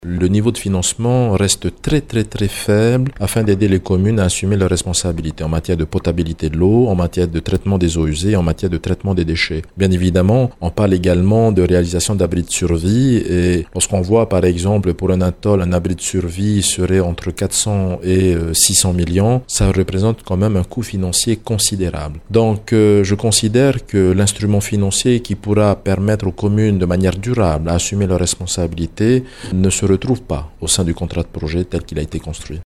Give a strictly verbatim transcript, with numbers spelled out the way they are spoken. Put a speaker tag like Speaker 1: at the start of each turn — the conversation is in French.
Speaker 1: Le niveau de financement reste très très très faible afin d'aider les communes à assumer leurs responsabilités en matière de potabilité de l'eau, en matière de traitement des eaux usées, en matière de traitement des déchets. Bien évidemment, on parle également de réalisation d'abris de survie et lorsqu'on voit par exemple pour un atoll, un abri de survie serait entre quatre cents et six cents millions, ça représente quand même un coût financier considérable. Donc euh, je considère que l'instrument financier qui pourra permettre aux communes de manière durable à assumer leurs responsabilités ne se retrouve pas au sein du contrat de projet tel qu'il a été construit.